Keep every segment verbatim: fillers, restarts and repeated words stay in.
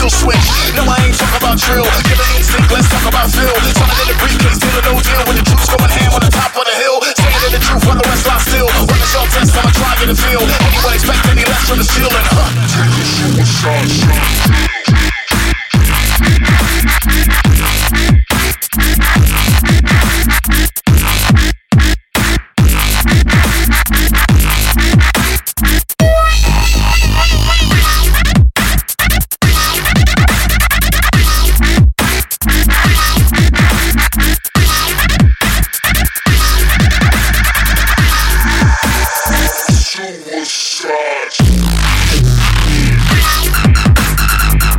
kill switch. No, I ain't talking about drill. Give an instinct, let's talk about Phil. Something in the briefcase, deal or no deal. With the troops going ham on the top of the hill. Saying in the truth while the rest lie still. When the shell test, I'ma try and get a feel. Anyone expect any less from the ceiling? Huh? Take a suicide shot. Suicide.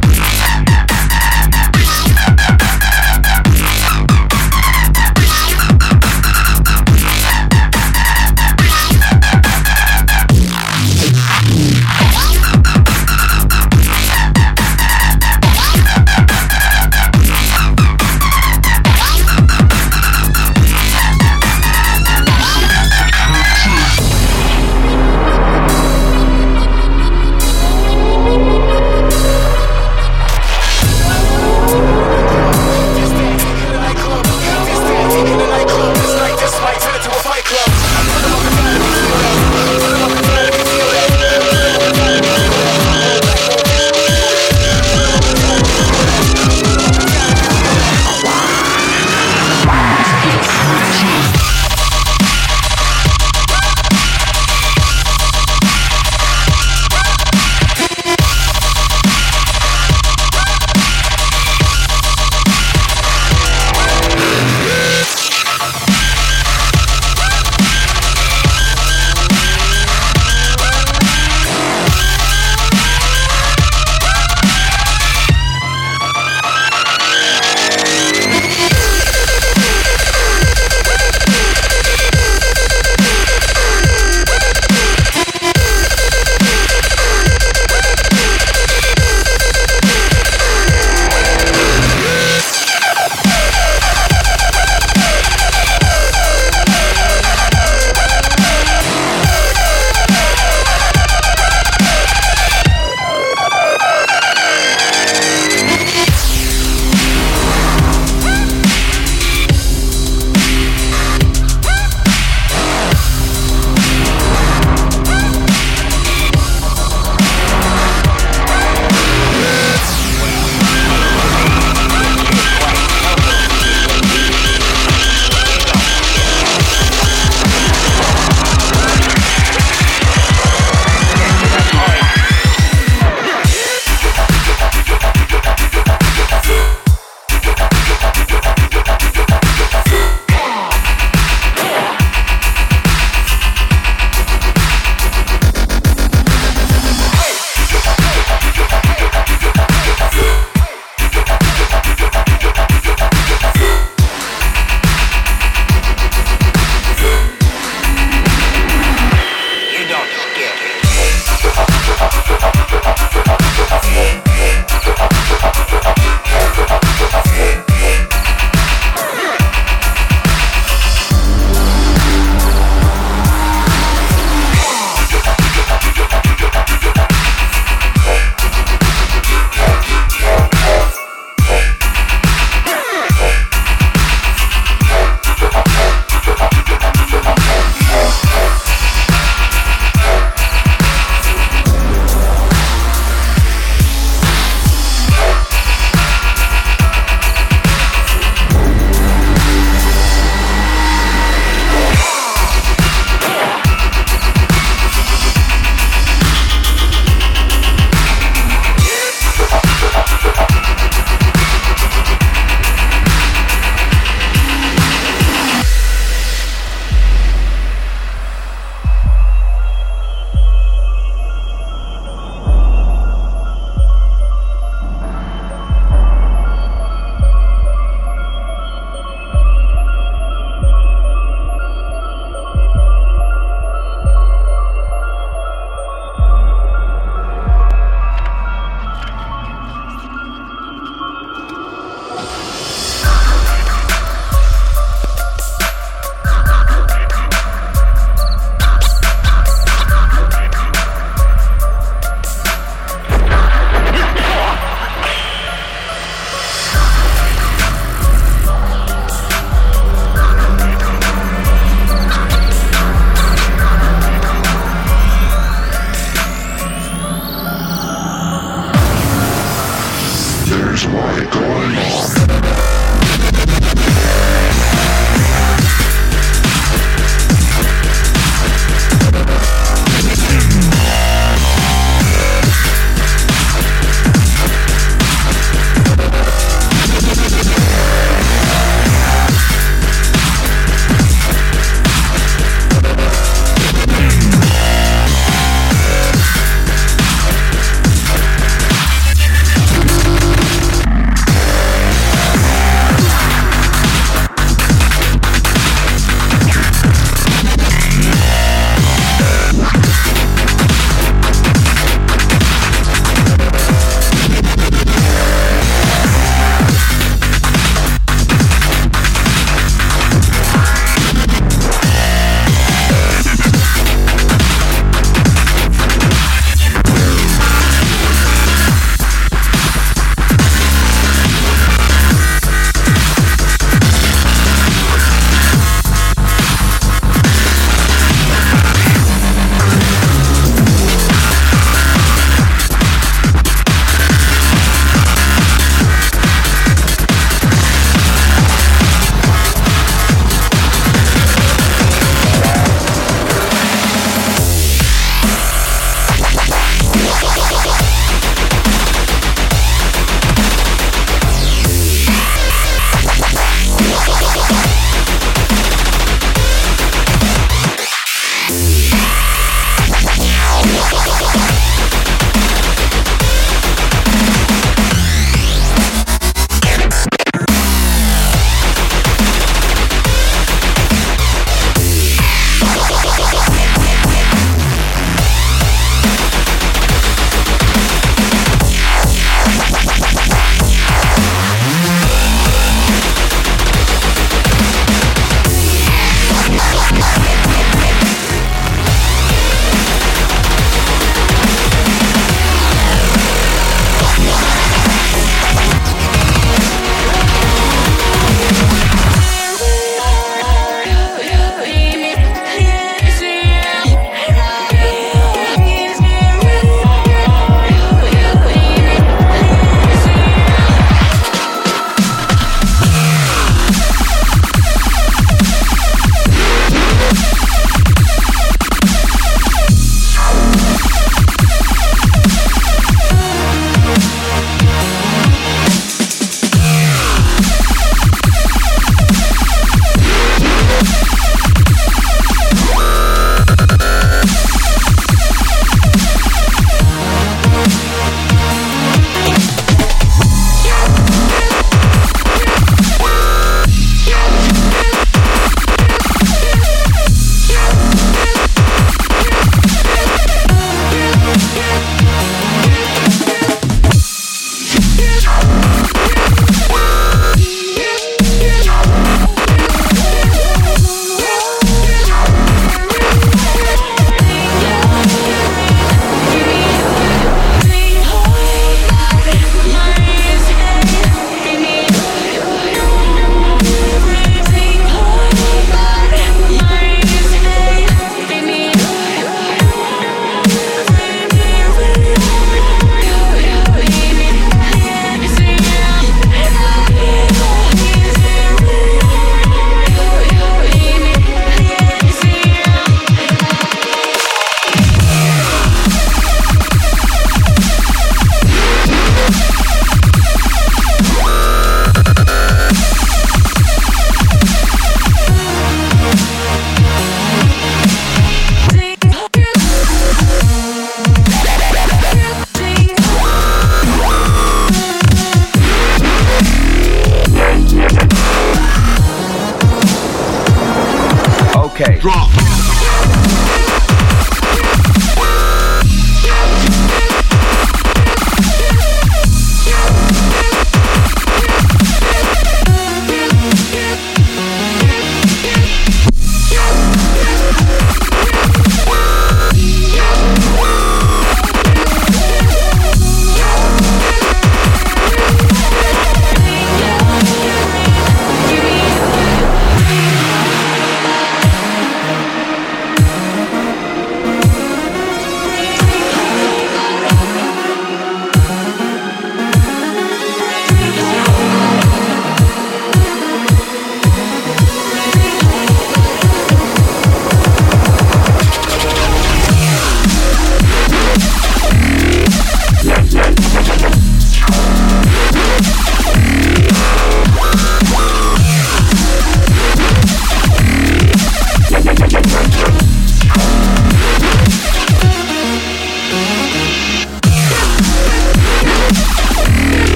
Okay. Drop.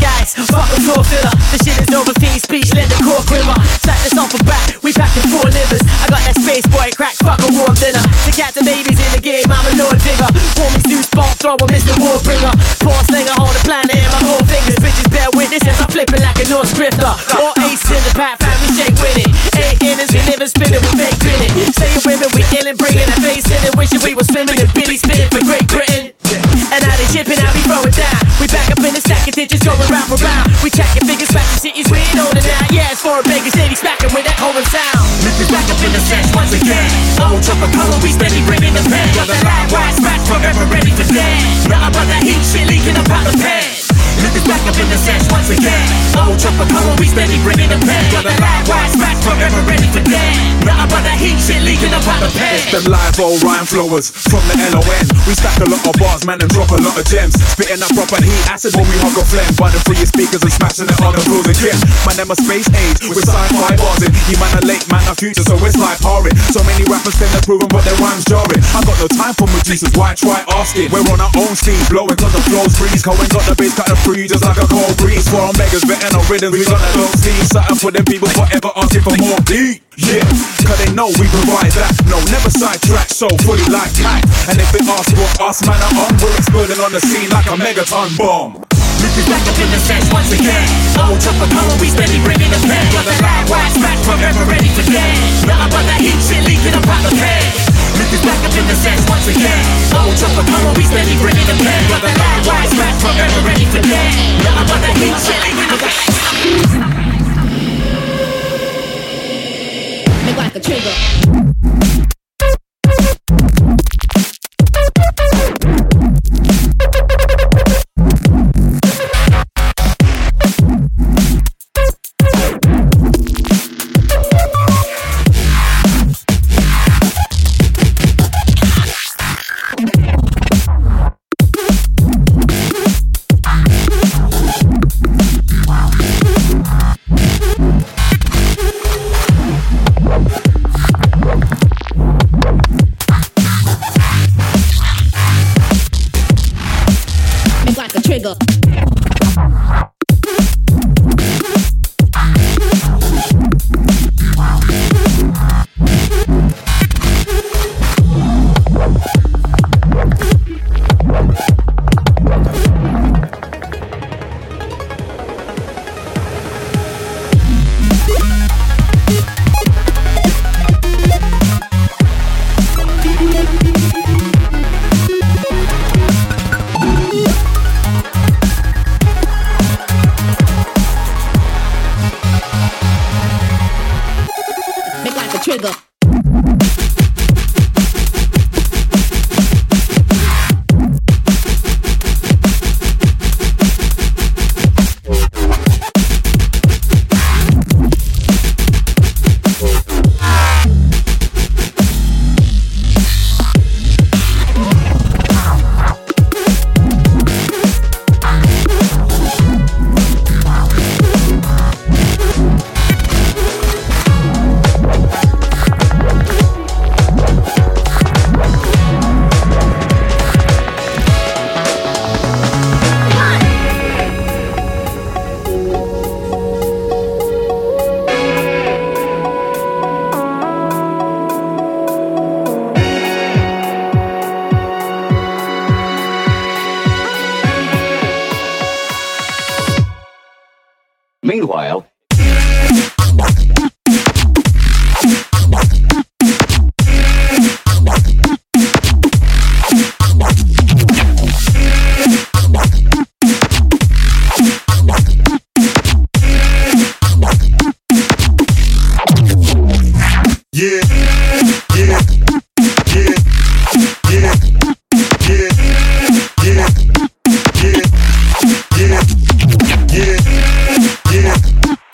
guys, fuck a floor filler. The shit is over, fiend speech, let the core quiver. Slap this off a back, we pack in four livers. I got that space boy crack, fuck a warm dinner. To catch the babies in the game, I'm a lord figure. Call me Zeus, bomb thrower, Mister Warbringer. Paw slinger, hold the planet in my whole fingers. Bitches bear witness as I'm flipping like a North Grifter. All ace in the pack, family shake with it. Eight innings, we live and spinning with fake grinning. Saying women, we illin', bringing that face in it. Wishing we was swimming in Billy spinning for Great Britain. And now they chipping, now we throw it down. We back up in the second digits, going round for round. We checking figures, back to cities, we ain't on it now. Yeah, it's for a Vegas city, smacking with that Coleman sound. Lift it back up in the sense once again. Old triple color, we steady bringing the pen. Got the live wide scratch, forever ready for dance. Nothing but that heat, shit leaking up out the pen. Lift it back up in the sense once again. Old triple color, we steady bringing the pen. Got the live wide scratch, forever ready for dance. Nothing but that heat, shit leaking up out the pen. It's them live old rhyme flowers from the L O N. We stack a lot of bars, man, and drop a lot of gems. Spitting that proper heat, acid when we hug a flame. Running through your speakers and smashing it on the floors again. Man, them a space age with sci-fi bars in. You man a late, man a future, so it's like horrid. So many rappers claim they're proven, but their rhymes jarring. I got no time for producers, why try asking? We're on our own steam, blowing cause the flows freeze. Cohen got the bass cutting free just like a cold breeze. For our megas, betting on rhythms, we got that low steam. Something for them people forever asking for more beat. Yeah, cause they know we provide that. No, never sidetrack, so fully like cat. And if they ask what us man are on, we're exploding on the scene like a megaton bomb. Lift it back up in the sense once again. Old triple color, we steady bringing the pen. Got the live wide scratch, forever ready for dance. Nothing but that heat, shit leaking up out the pen. Lift it back up in the sense once again. Old triple color, we steady bringing the pen. Got the live wide scratch, forever ready for dance. Nothing but that heat, shit leaking up out the pen. Make like a trigger. Trigger. Trigger. Meanwhile, Yeah, yeah, yeah, yeah, yeah, yeah, yeah, yeah, yeah, yeah.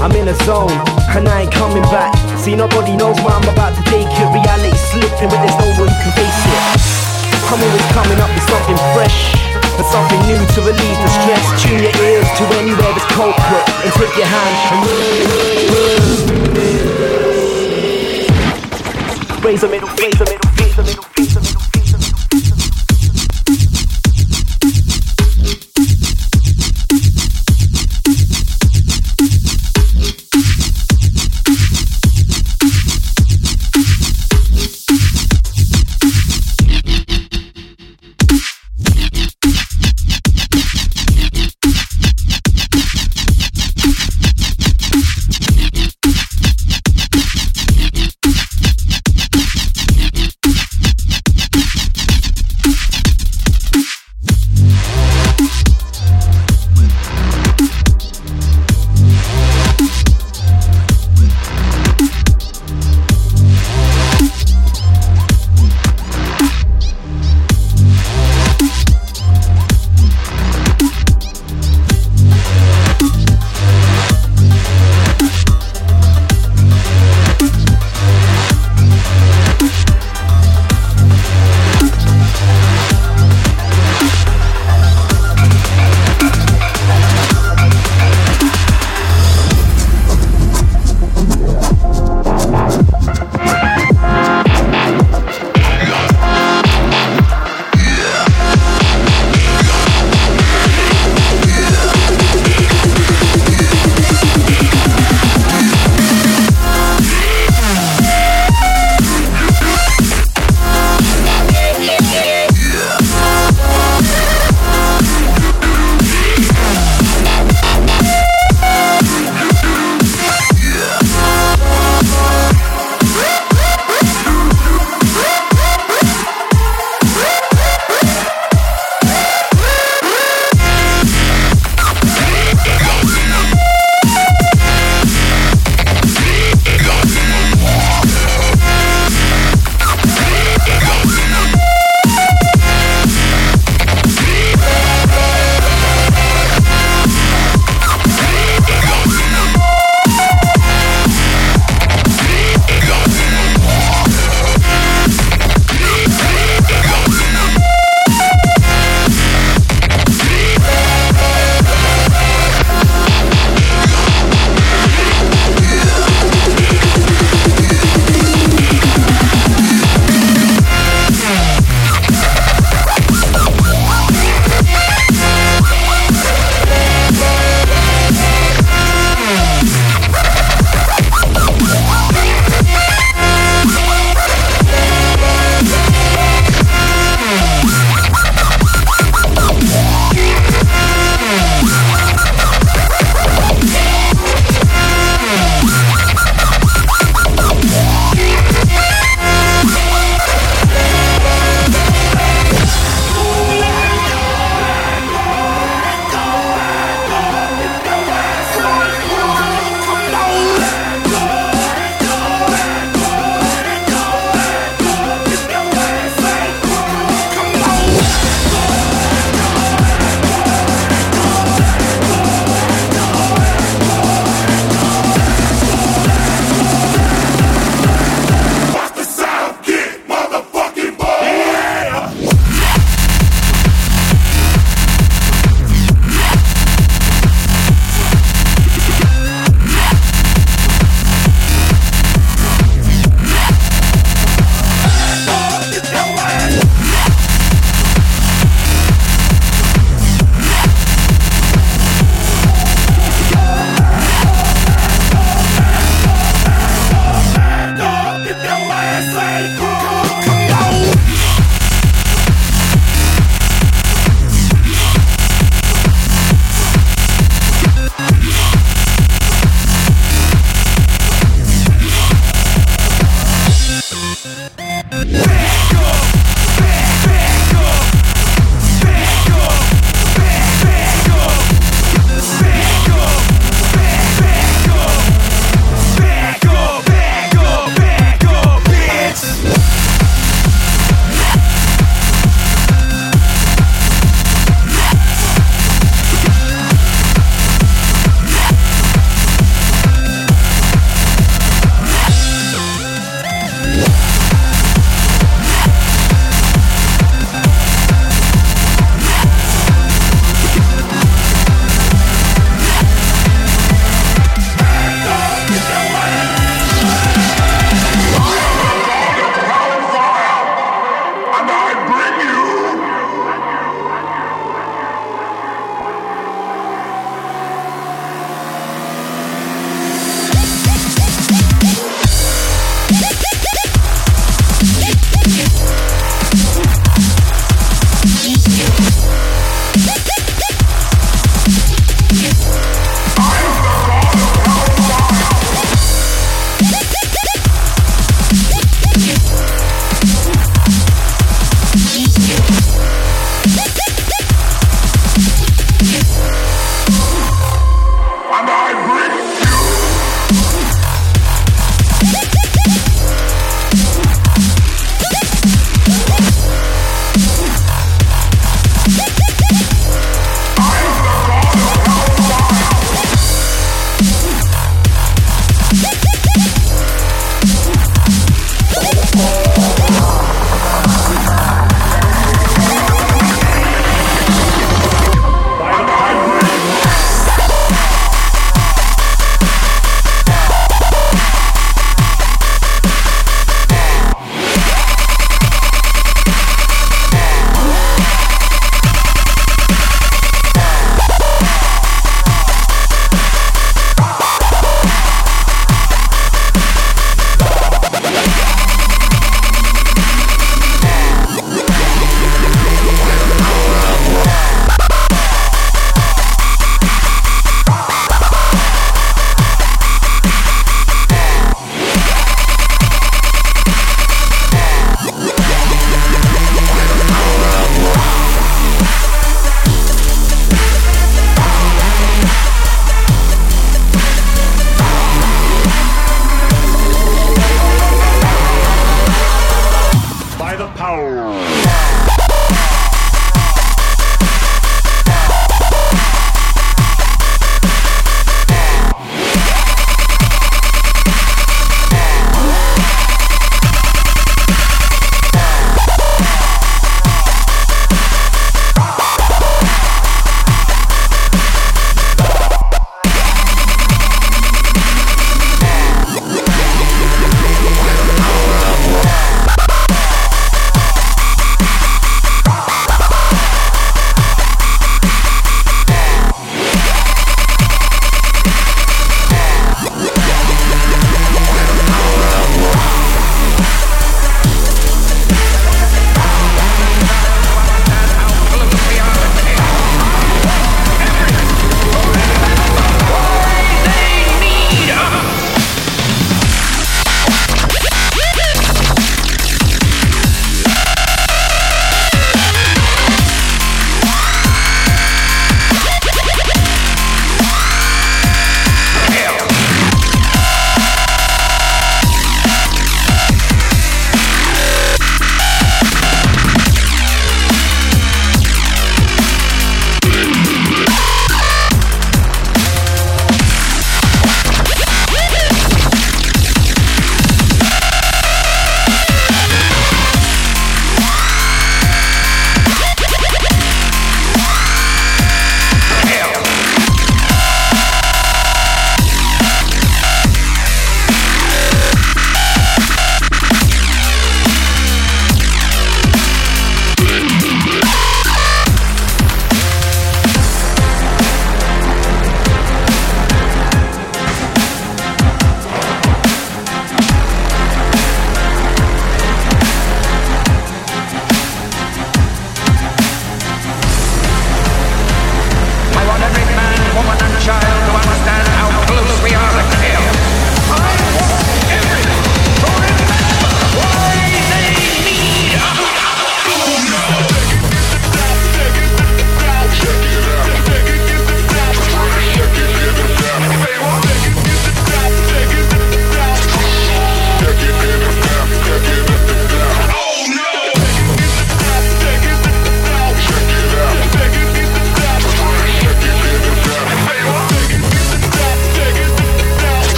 I'm in a zone, and I ain't coming back. See, nobody knows where I'm about to take it. Reality slipping, but there's no one who can face it. I'm always coming up with something fresh and something new to relieve the stress. Tune your ears to anywhere there's culprit and take your hand and raise a middle, raise a middle, raise a middle, raise a middle.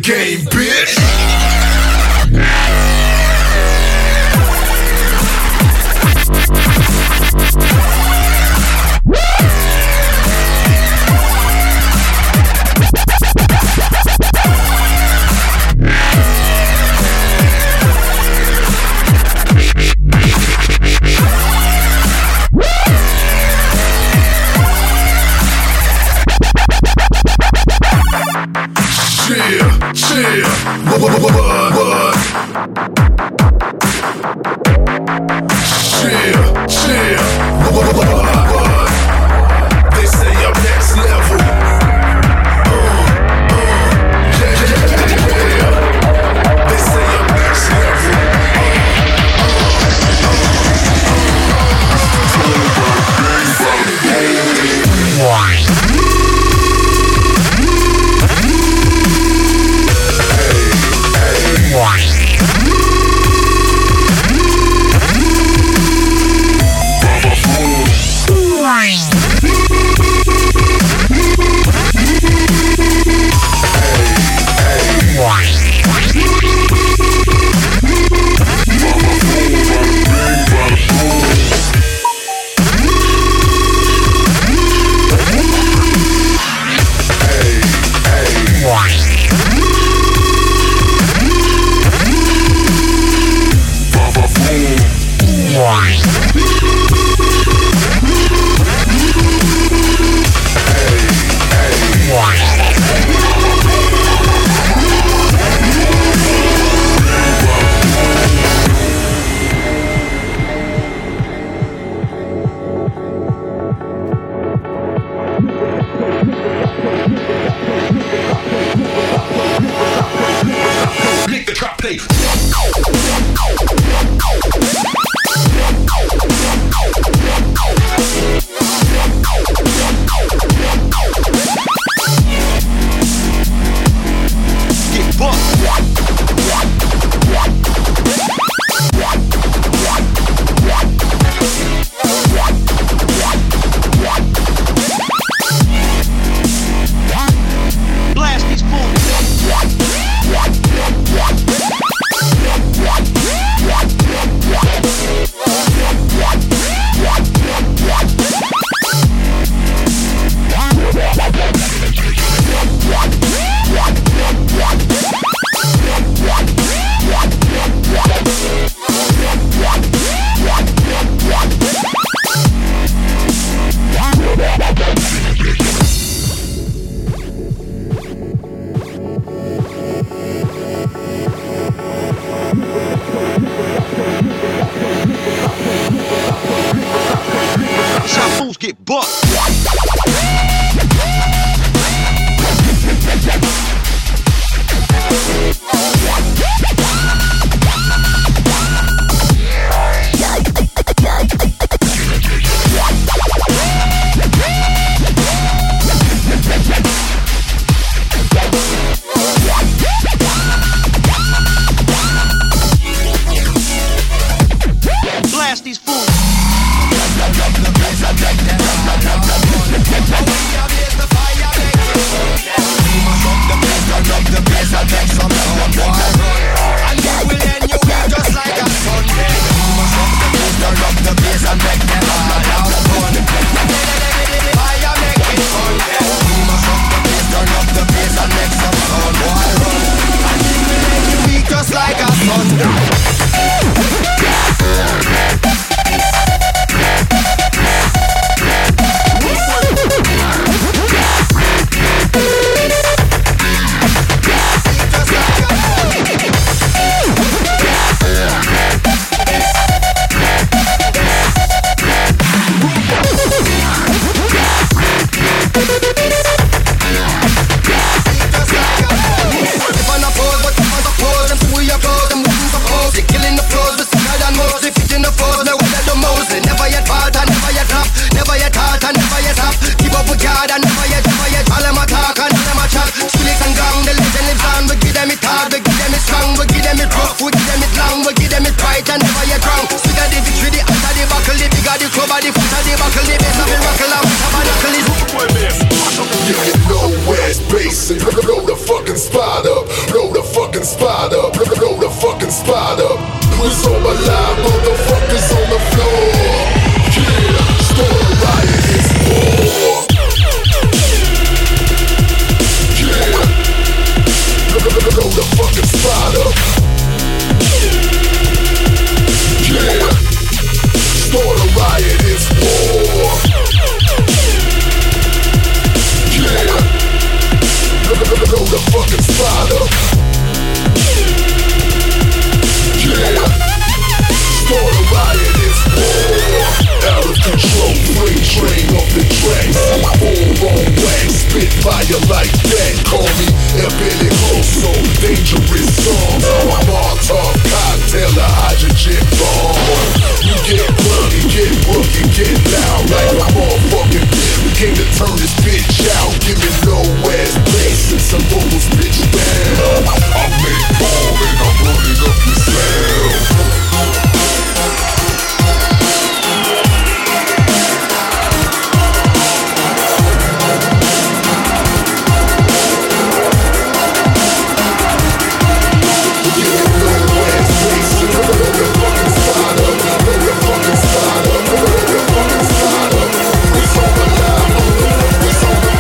game, bitch. Yeah, yeah, what, what, what, what? Yeah, yeah, what, what, what, what? They say I'm next level. Uh, uh, yeah, yeah, yeah. They say I'm next level. Uh, uh, uh, uh. Get bucked. Blast these fools. Turn up the bass, I make some noise. turn this bitch out. Give me low ass bass and some vocals, bitch down. I make bomb and I'm running up the sound. It's on the line, it's on the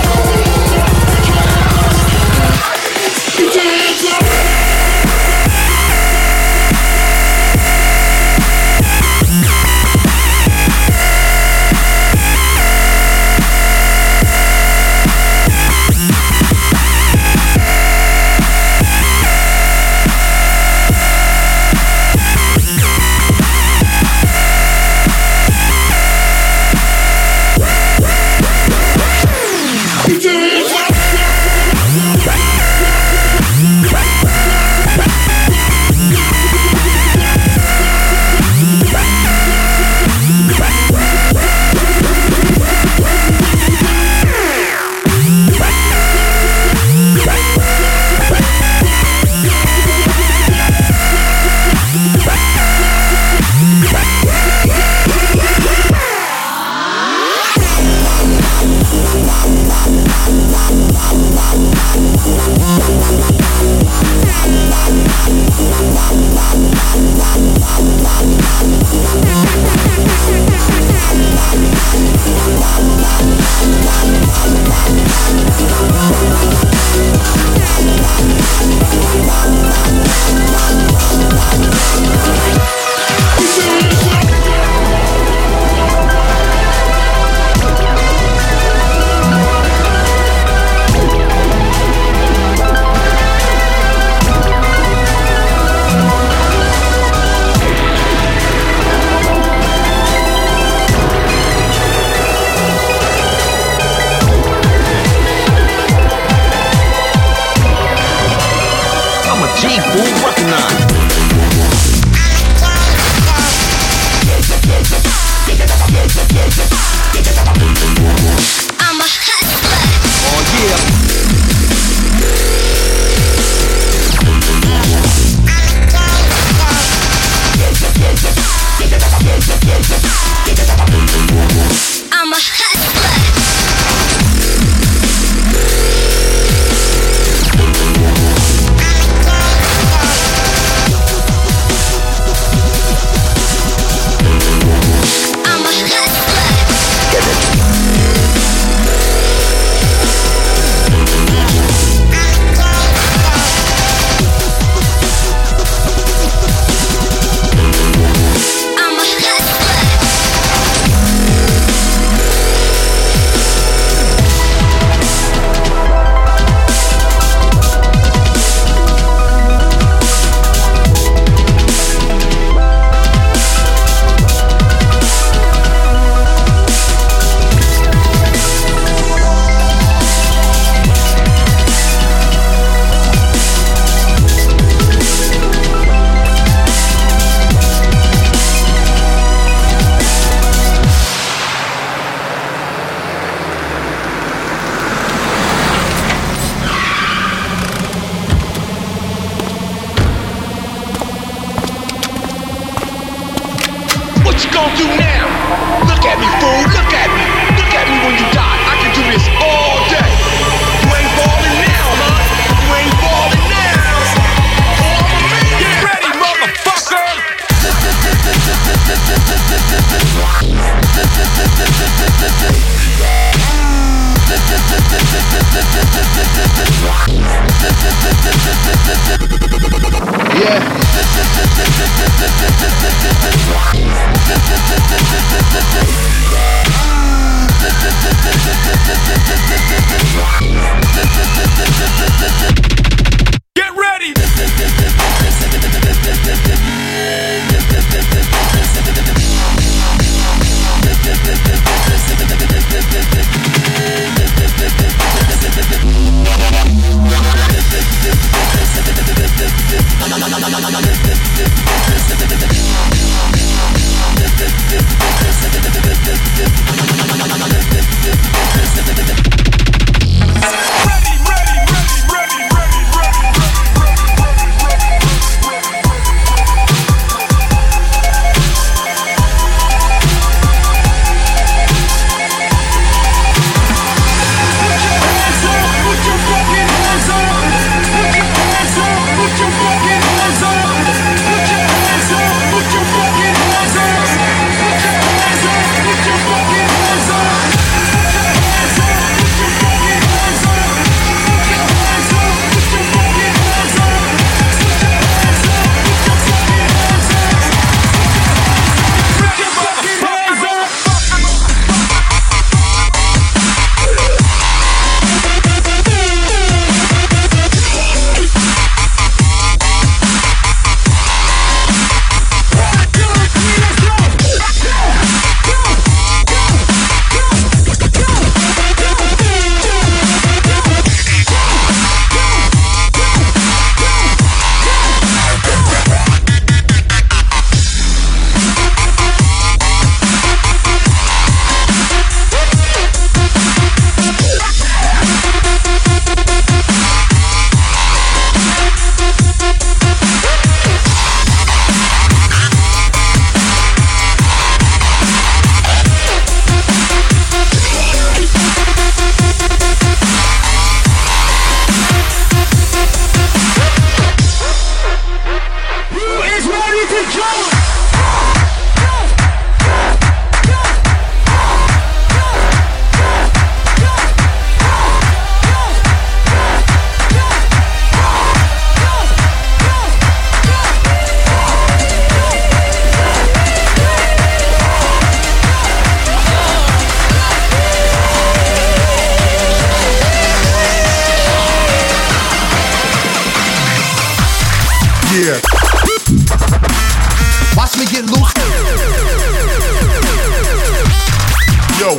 Yo.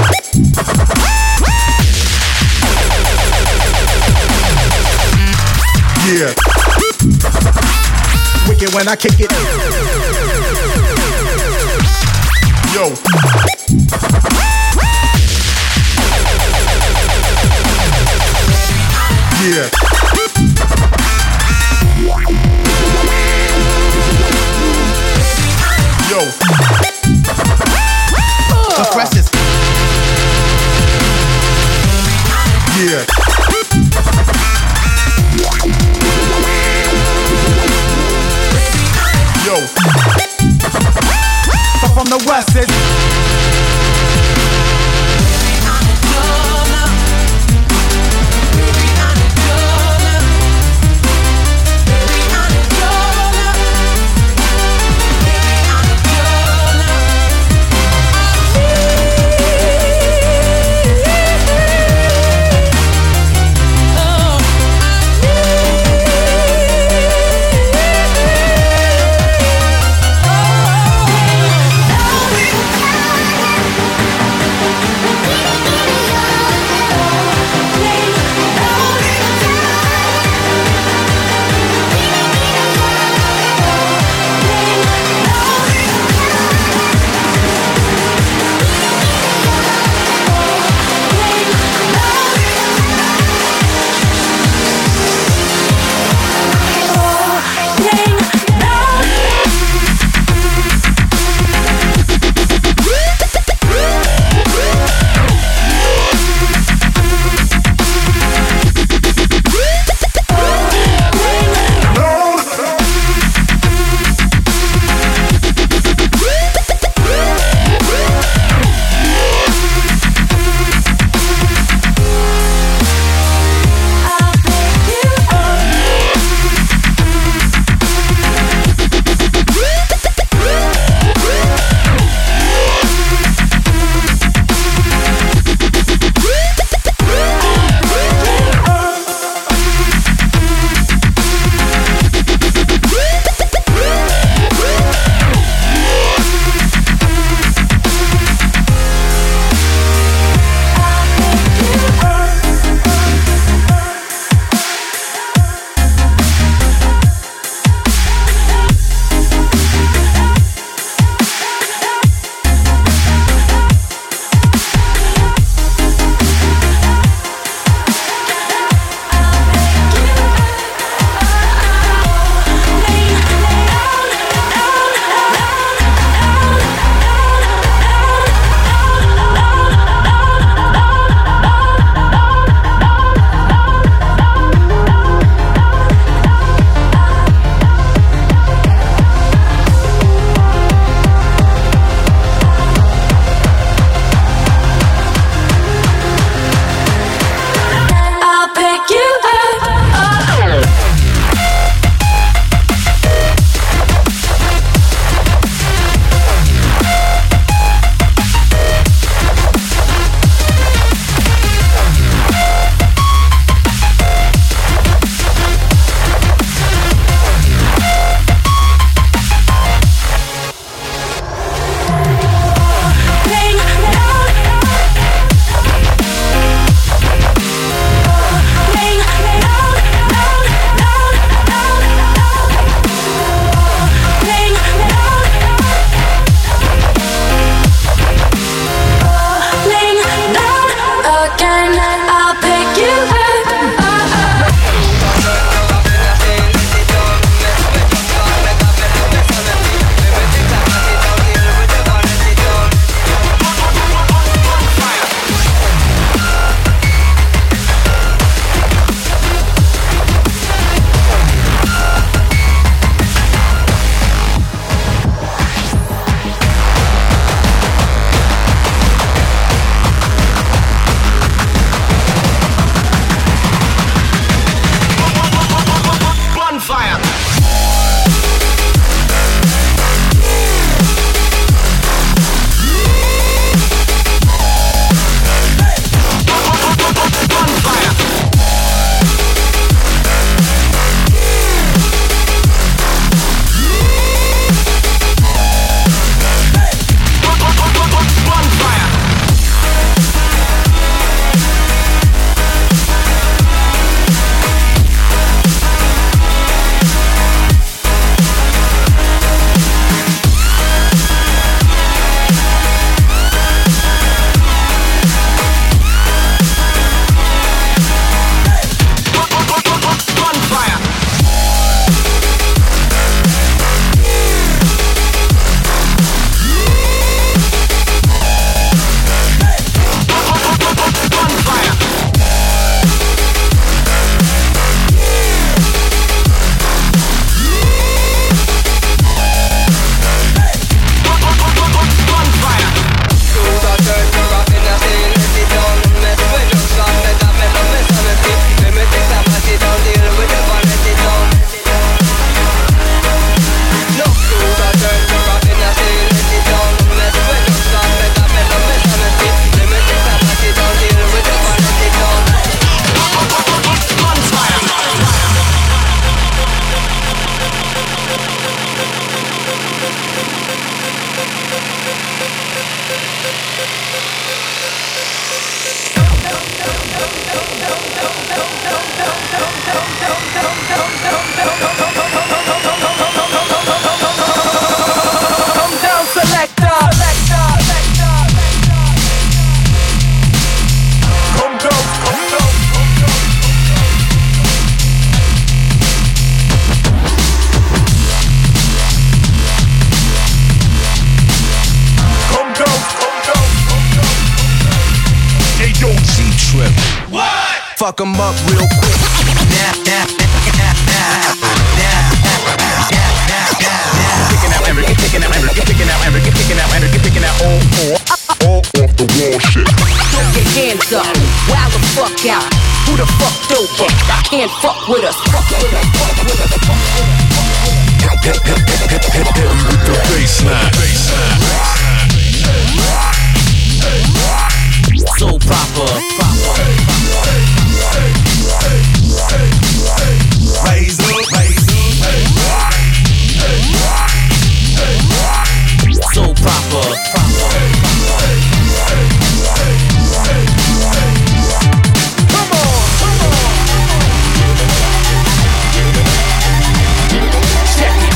Yeah. Wicked when I kick it. Yo. Yeah. Yo. The freshest. Yeah. Yo. But from the west it's fuck them up real quick. Now, now, now, now, picking out every, picking out every, picking out every, picking out every, picking out all, all, all off the wall shit. Throw your hands up, wow the fuck out. Who the fuck over? I can't fuck with us. Fuck with us, fuck with us, fuck with us. Hit him with the baseline. So proper, proper. Raise up, raise up. So proper, proper. Come on, come on. Check it.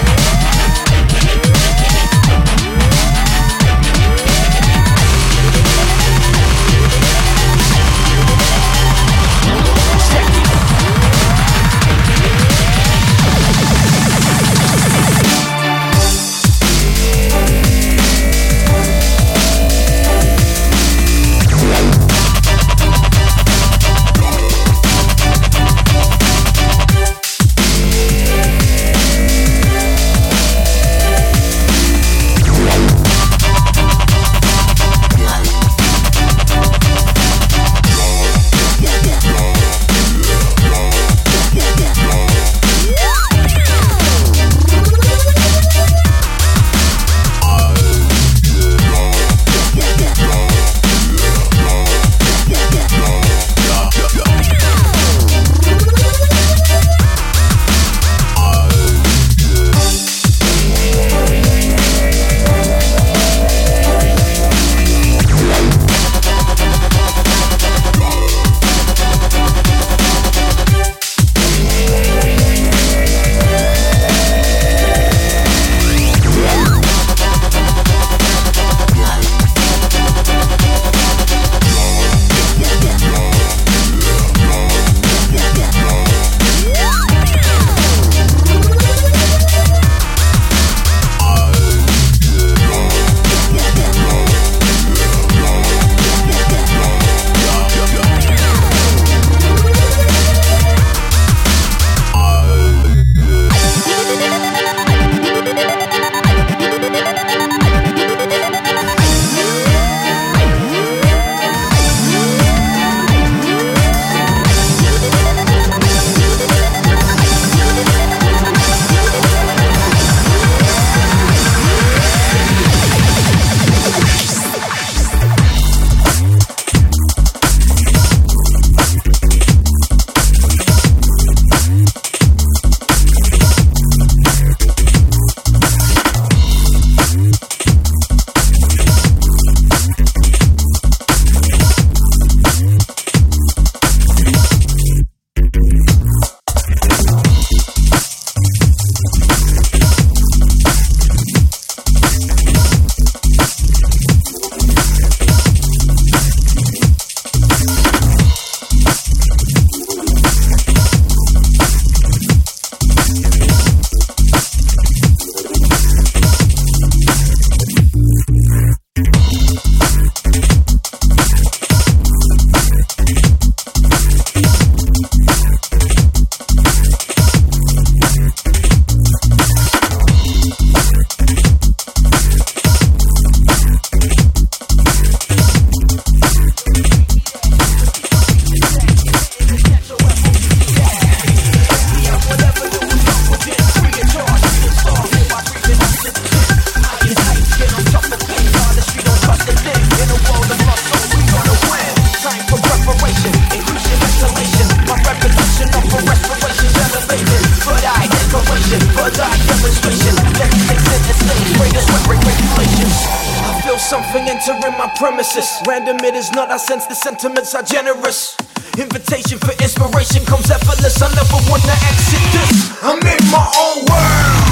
Random it is not, I sense the sentiments are generous. Invitation for inspiration comes effortless. I never wanna exit this. I'm in my own world.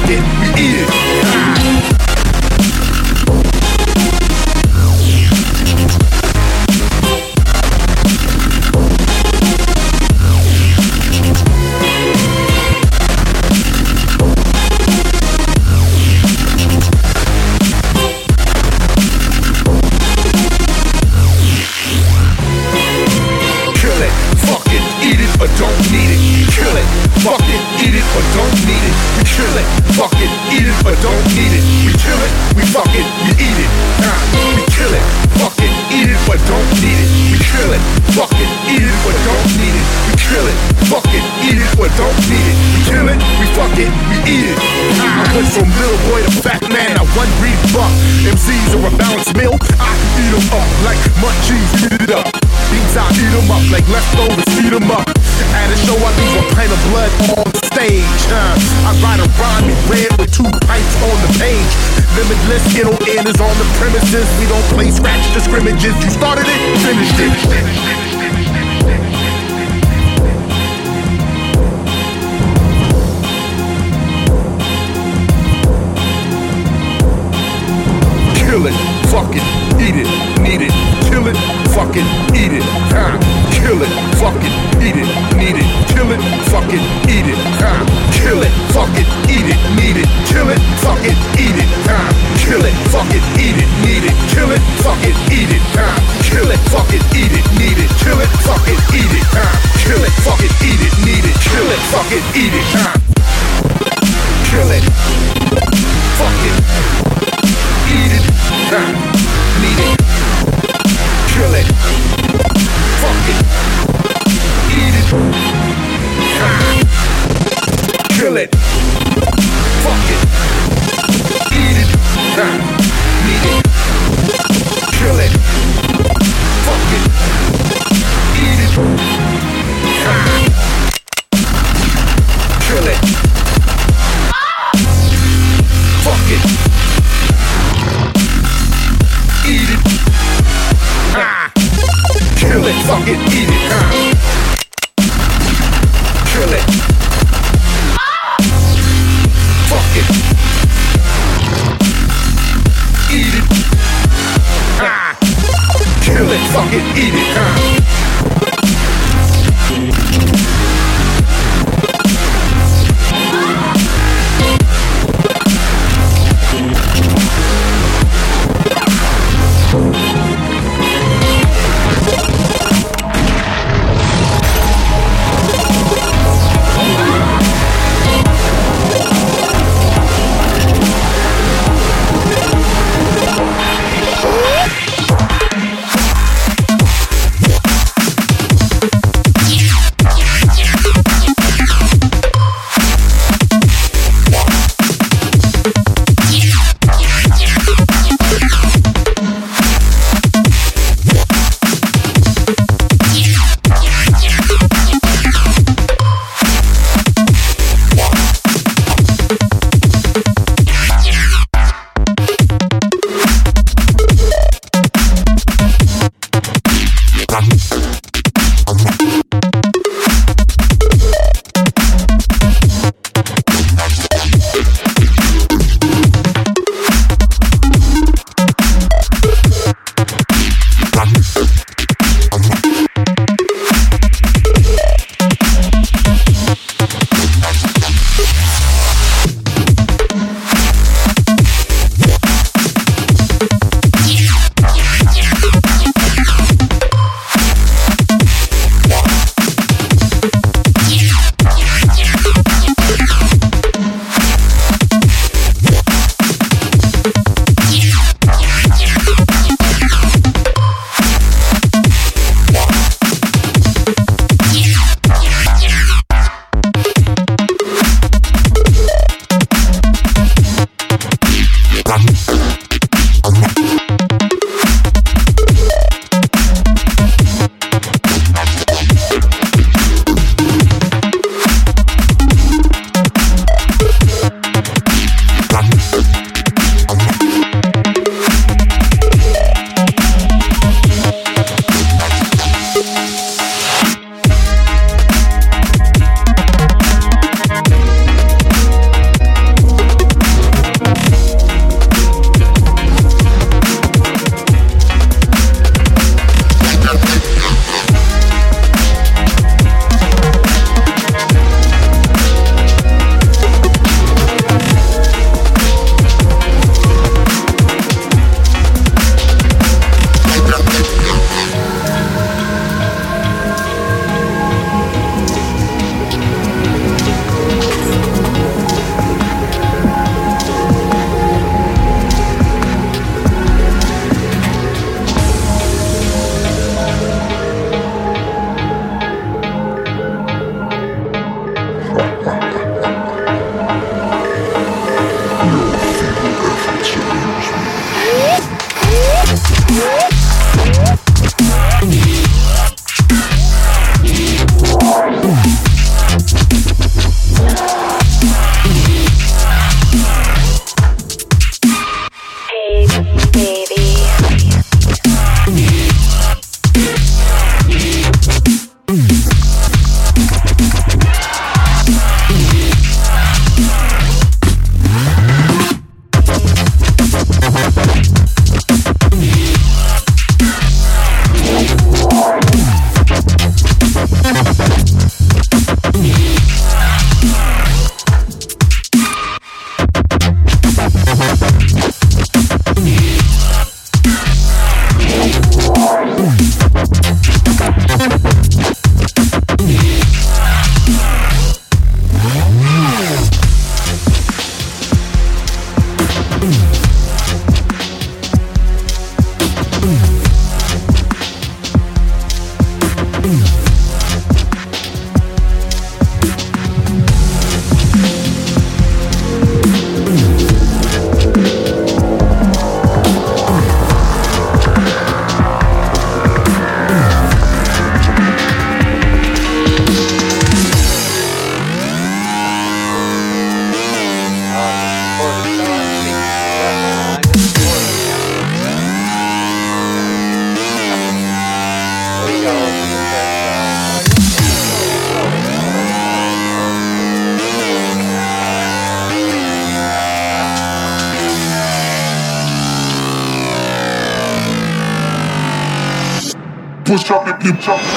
fuck it, we eat it. Ah. Fuck it, eat it, or don't need it. We kill it, fuck it, eat it, or don't need it. We kill it, we fuck it, we eat it. Nah, we kill it, fuck it, eat it, or don't need it. We kill it, fuck it, eat it, or don't need it. We kill it, fuck it, eat it, or don't need it. We kill it, we fuck it, we eat it. I went from little boy to fat man, I one breed buck. M Cs are a balanced meal, I can eat them up like munchies, eat it up. Beans, I eat them up like leftovers, eat them up. At a show, I leave a pint of blood on stage. Uh, I write a rhyme in red with two pints on the page. Limitless, N O N is on the premises. We don't play scratch the scrimmages. You started it, finished it. Kill it, fuck it, eat it, need it. Kill it, fuck it, eat it. Huh. Kill it, fuck it, eat it, need it. Kill it, fuck it, eat it. Huh. Kill it, fuck it, eat it, need it. Kill it, fuck it, eat it. Huh. Kill it, fuck it, eat it, need it. Kill it, fuck it, eat it. Huh. Kill it, fuck it, eat it, need it. Kill it, fuck it, eat it. Huh. Kill it, fuck it, eat it, need it. Kill it, fuck it, eat it. Huh. Kill it, fuck it, eat it. Huh. Need it. Kill it, fuck it, eat it. Ah. Kill it, fuck it, eat it. Ah. Need it. Kill it, fuck it, eat it. Ah. Kill it, fuck it, eat it. Ah. Kill it, fuck it, eat it. Ah. Kill it, fuck it, eat it. Ah. Kill it, fuck it, eat it. Ah. Push up and keep up.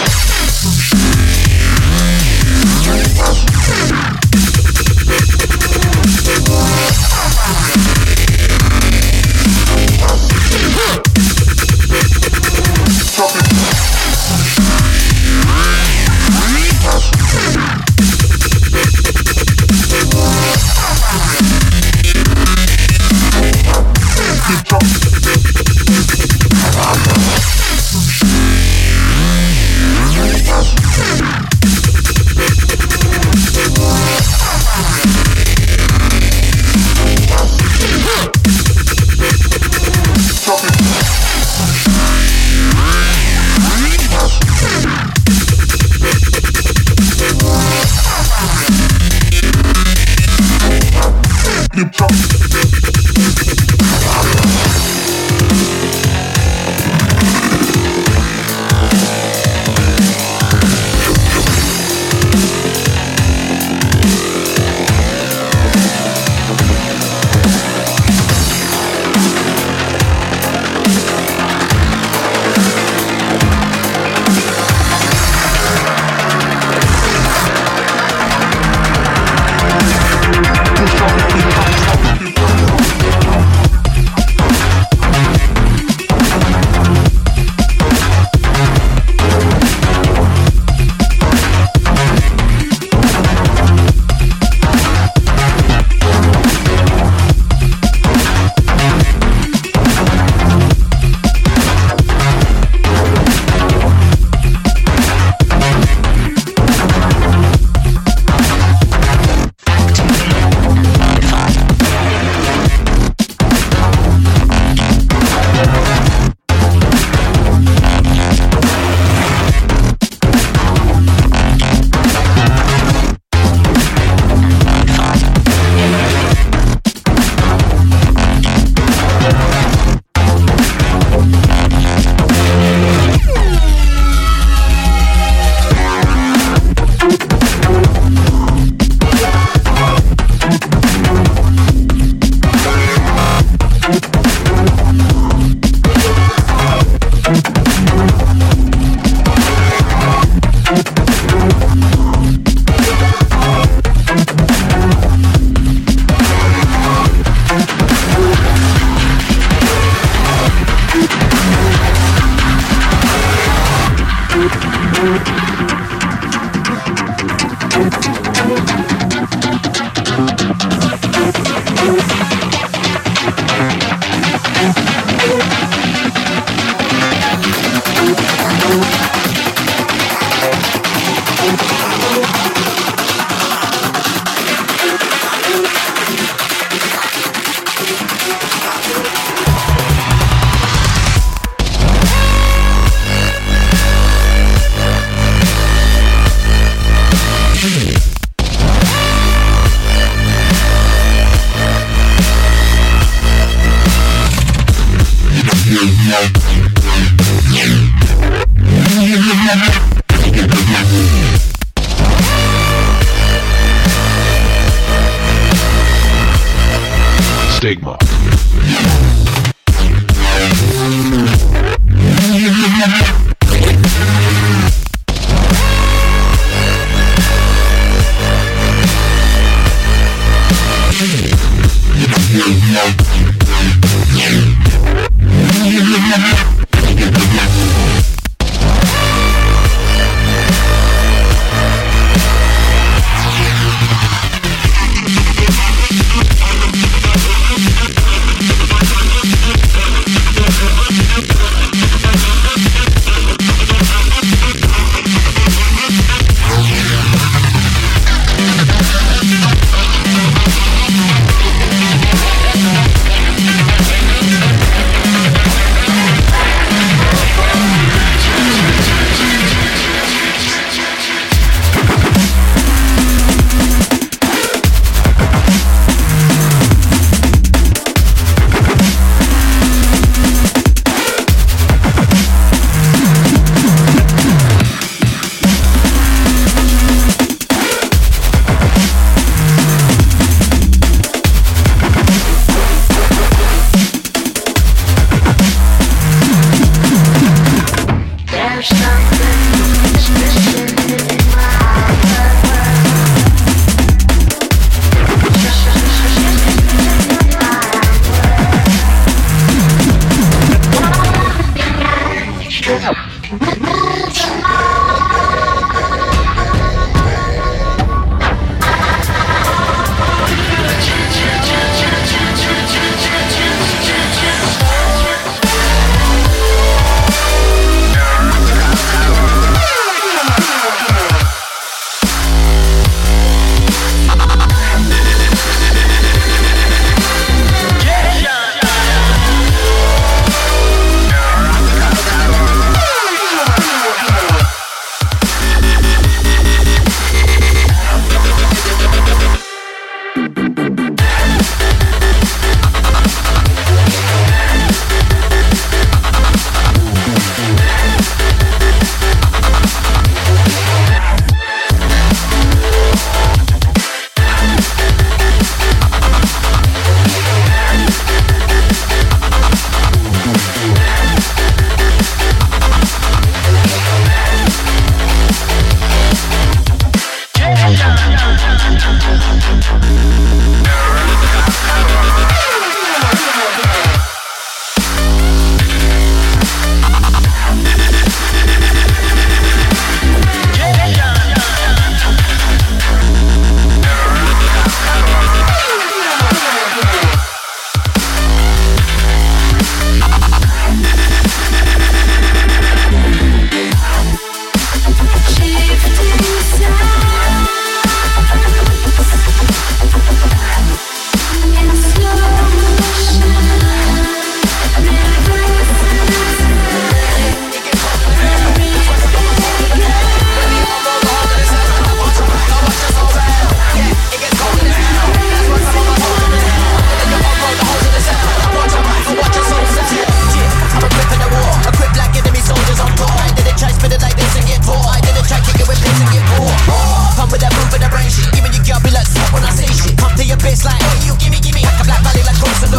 Stigma.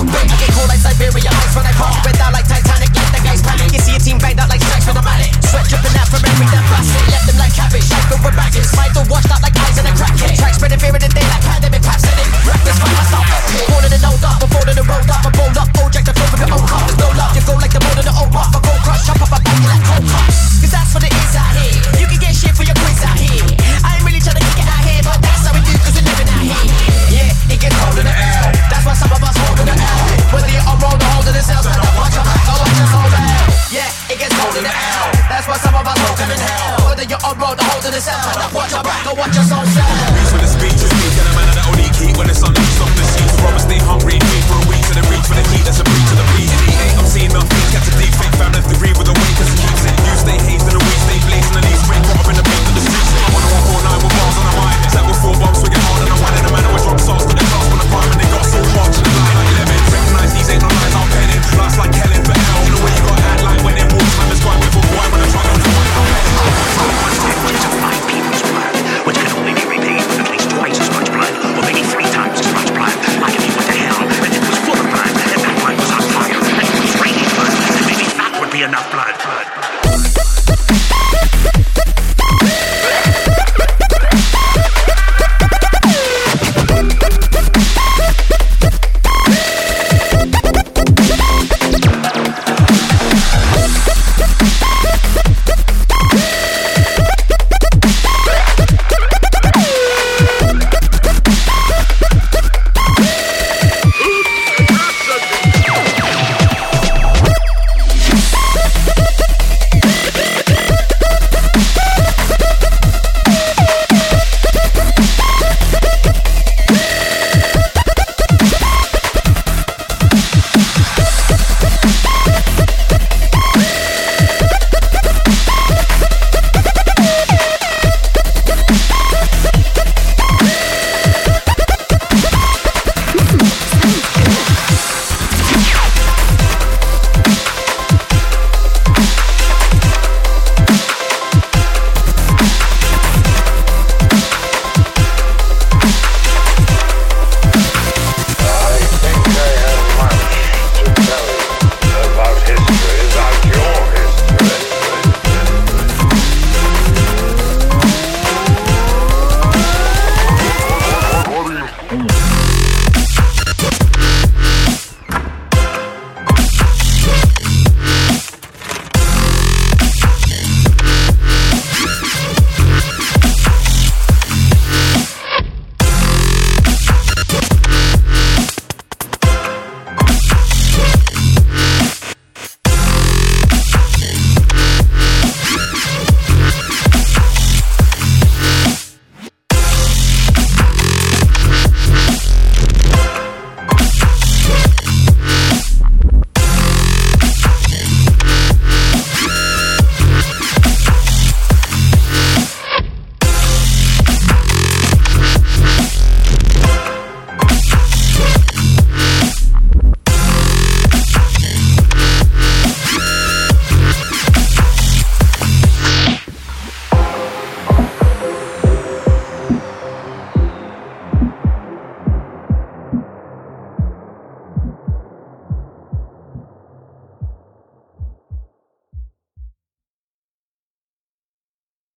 look big. I get cold like Siberia, ice when I pop. Red out like Titanic, like the guy's panic. You see a team banged out like strikes with a mallet. Sweat dripping out from every damn facet. Left them like cabbage, like filled with baggage. Fight the washed out like eyes in a crackhead. Track spreading fear in the day.